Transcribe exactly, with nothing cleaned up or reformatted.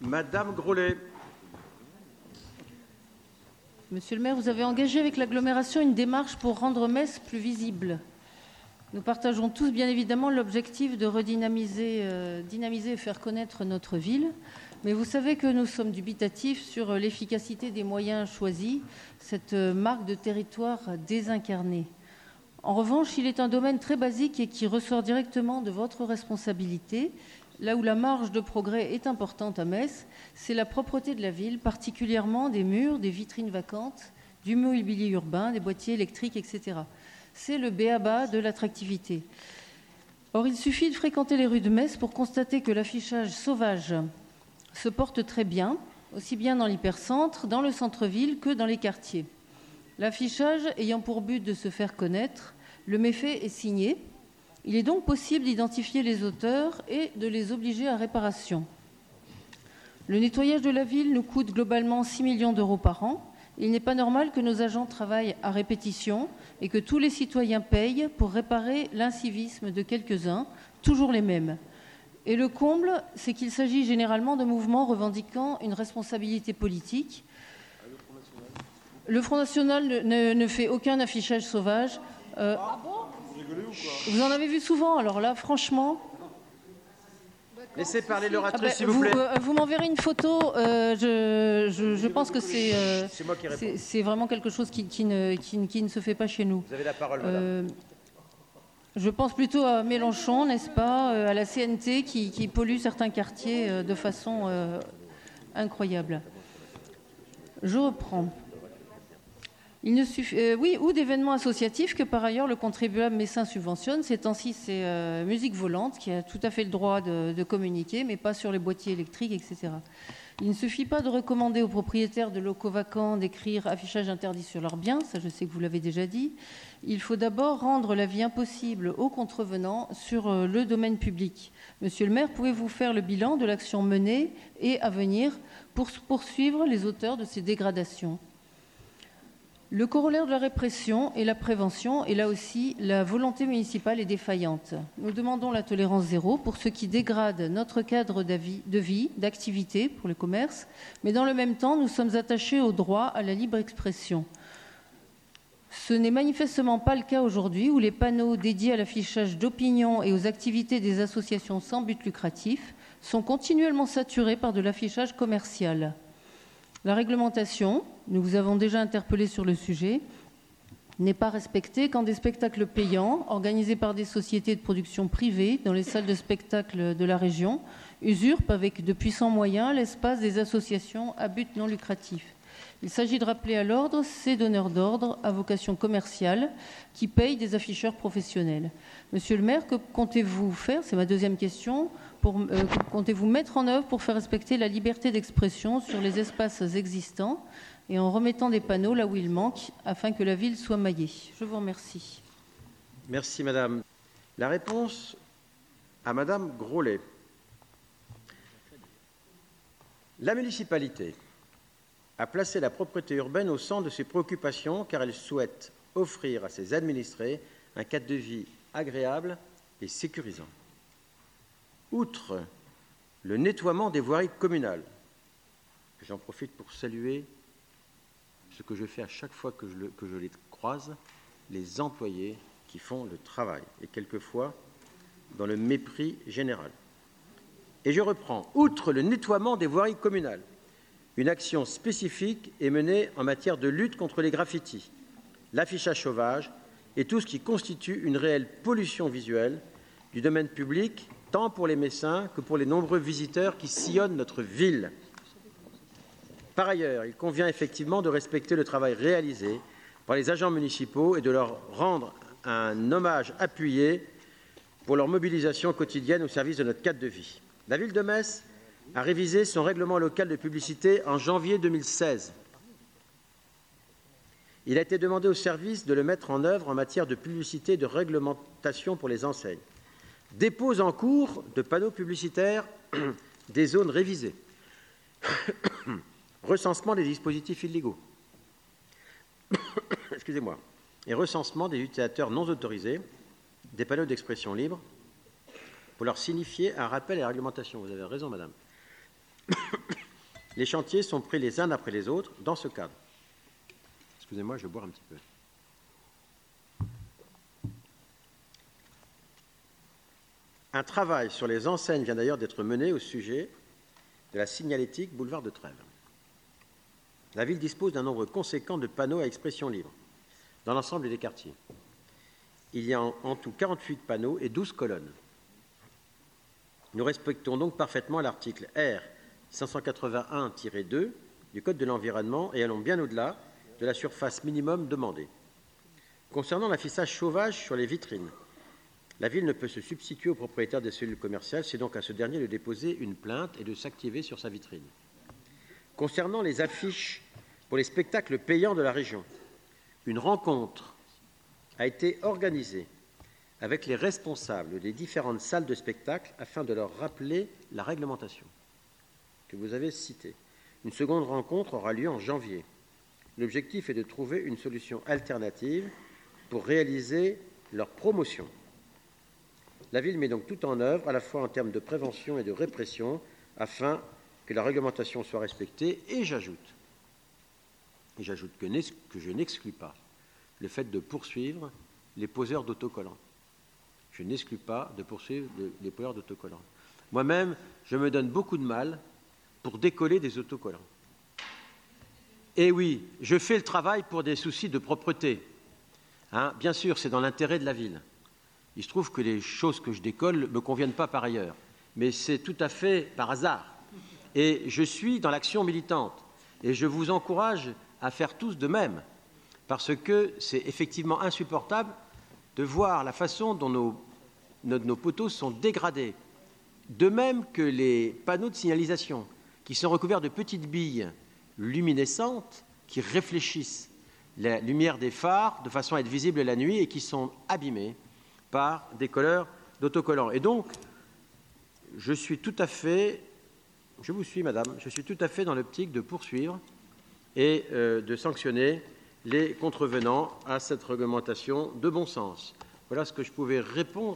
Madame Grollet. Monsieur le maire, vous avez engagé avec l'agglomération une démarche pour rendre Metz plus visible. Nous partageons tous bien évidemment l'objectif de redynamiser euh, dynamiser et faire connaître notre ville. Mais vous savez que nous sommes dubitatifs sur l'efficacité des moyens choisis, cette marque de territoire désincarnée. En revanche, il est un domaine très basique et qui ressort directement de votre responsabilité. Là où la marge de progrès est importante à Metz, c'est la propreté de la ville, particulièrement des murs, des vitrines vacantes, du mobilier urbain, des boîtiers électriques, et cetera. C'est le b a ba de l'attractivité. Or, il suffit de fréquenter les rues de Metz pour constater que l'affichage sauvage se porte très bien, aussi bien dans l'hypercentre, dans le centre-ville que dans les quartiers. L'affichage ayant pour but de se faire connaître, le méfait est signé. Il est donc possible d'identifier les auteurs et de les obliger à réparation. Le nettoyage de la ville nous coûte globalement six millions d'euros par an. Il n'est pas normal que nos agents travaillent à répétition et que tous les citoyens payent pour réparer l'incivisme de quelques-uns, toujours les mêmes. Et le comble, c'est qu'il s'agit généralement de mouvements revendiquant une responsabilité politique. Le Front National ne, ne, ne fait aucun affichage sauvage. Euh, ah bon ? Vous rigolez ou quoi ? Vous en avez vu souvent, alors là, franchement... Laissez parler l'oratrice, ah ben, s'il vous, vous plaît. Euh, vous m'enverrez une photo. Euh, je, je, je pense que c'est euh, c'est vraiment quelque chose qui, qui, ne, qui, qui ne se fait pas chez nous. Vous avez la parole, madame. Euh, je pense plutôt à Mélenchon, n'est-ce pas, à la C N T qui, qui pollue certains quartiers de façon euh, incroyable. Je reprends. Il ne suffit, euh, oui, ou d'événements associatifs que par ailleurs le contribuable messin subventionne. Ces temps-ci, c'est euh, Musique Volante qui a tout à fait le droit de, de communiquer, mais pas sur les boîtiers électriques, et cetera. Il ne suffit pas de recommander aux propriétaires de locaux vacants d'écrire affichage interdit sur leurs biens, ça je sais que vous l'avez déjà dit. Il faut d'abord rendre la vie impossible aux contrevenants sur euh, le domaine public. Monsieur le maire, pouvez-vous faire le bilan de l'action menée et à venir pour poursuivre les auteurs de ces dégradations ? Le corollaire de la répression et la prévention, et là aussi, la volonté municipale est défaillante. Nous demandons la tolérance zéro pour ceux qui dégradent notre cadre de vie, d'activité pour le commerce, mais dans le même temps, nous sommes attachés au droit à la libre expression. Ce n'est manifestement pas le cas aujourd'hui où les panneaux dédiés à l'affichage d'opinion et aux activités des associations sans but lucratif sont continuellement saturés par de l'affichage commercial. La réglementation, nous vous avons déjà interpellé sur le sujet, n'est pas respectée quand des spectacles payants, organisés par des sociétés de production privées dans les salles de spectacle de la région, usurpent avec de puissants moyens l'espace des associations à but non lucratif. Il s'agit de rappeler à l'ordre ces donneurs d'ordre à vocation commerciale qui payent des afficheurs professionnels. Monsieur le maire, que comptez-vous faire ? C'est ma deuxième question. Pour, euh, comptez-vous mettre en œuvre pour faire respecter la liberté d'expression sur les espaces existants et en remettant des panneaux là où il manque afin que la ville soit maillée ? Je vous remercie. Merci, madame. La réponse à madame Grollet. La municipalité a placé la propreté urbaine au centre de ses préoccupations car elle souhaite offrir à ses administrés un cadre de vie agréable et sécurisant. Outre le nettoiement des voiries communales, j'en profite pour saluer ce que je fais à chaque fois que je, le, que je les croise, les employés qui font le travail, et quelquefois dans le mépris général. Et je reprends, outre le nettoiement des voiries communales, une action spécifique est menée en matière de lutte contre les graffitis, l'affichage sauvage et tout ce qui constitue une réelle pollution visuelle du domaine public, tant pour les Messins que pour les nombreux visiteurs qui sillonnent notre ville. Par ailleurs, il convient effectivement de respecter le travail réalisé par les agents municipaux et de leur rendre un hommage appuyé pour leur mobilisation quotidienne au service de notre cadre de vie. La ville de Metz a révisé son règlement local de publicité en janvier deux mille seize. Il a été demandé au service de le mettre en œuvre en matière de publicité et de réglementation pour les enseignes. Dépose en cours de panneaux publicitaires des zones révisées. Recensement des dispositifs illégaux. Excusez-moi. Et recensement des utilisateurs non autorisés, des panneaux d'expression libre, pour leur signifier un rappel à la réglementation. Vous avez raison, madame. Les chantiers sont pris les uns après les autres dans ce cadre. Excusez-moi, je vais boire un petit peu. Un travail sur les enseignes vient d'ailleurs d'être mené au sujet de la signalétique boulevard de Trèves. La ville dispose d'un nombre conséquent de panneaux à expression libre dans l'ensemble des quartiers. Il y a en, en tout quarante-huit panneaux et douze colonnes. Nous respectons donc parfaitement l'article R cinq cent quatre-vingt-un tiret deux du Code de l'environnement et allons bien au-delà de la surface minimum demandée. Concernant l'affichage sauvage sur les vitrines, la ville ne peut se substituer au propriétaire des cellules commerciales, c'est donc à ce dernier de déposer une plainte et de s'activer sur sa vitrine. Concernant les affiches pour les spectacles payants de la région, une rencontre a été organisée avec les responsables des différentes salles de spectacle afin de leur rappeler la réglementation que vous avez citée. Une seconde rencontre aura lieu en janvier. L'objectif est de trouver une solution alternative pour réaliser leur promotion. La ville met donc tout en œuvre, à la fois en termes de prévention et de répression, afin que la réglementation soit respectée. Et j'ajoute, et j'ajoute que, que je n'exclus pas le fait de poursuivre les poseurs d'autocollants. Je n'exclus pas de poursuivre les poseurs d'autocollants. Moi-même, je me donne beaucoup de mal pour décoller des autocollants. Et oui, je fais le travail pour des soucis de propreté. Hein, bien sûr, c'est dans l'intérêt de la ville. Il se trouve que les choses que je décolle ne me conviennent pas par ailleurs, mais c'est tout à fait par hasard. Et je suis dans l'action militante, et je vous encourage à faire tous de même, parce que c'est effectivement insupportable de voir la façon dont nos, nos, nos poteaux sont dégradés, de même que les panneaux de signalisation, qui sont recouverts de petites billes luminescentes qui réfléchissent la lumière des phares de façon à être visibles la nuit et qui sont abîmés par des colleurs d'autocollants. Et donc, je suis tout à fait, je vous suis, madame, je suis tout à fait dans l'optique de poursuivre et euh, de sanctionner les contrevenants à cette réglementation de bon sens. Voilà ce que je pouvais répondre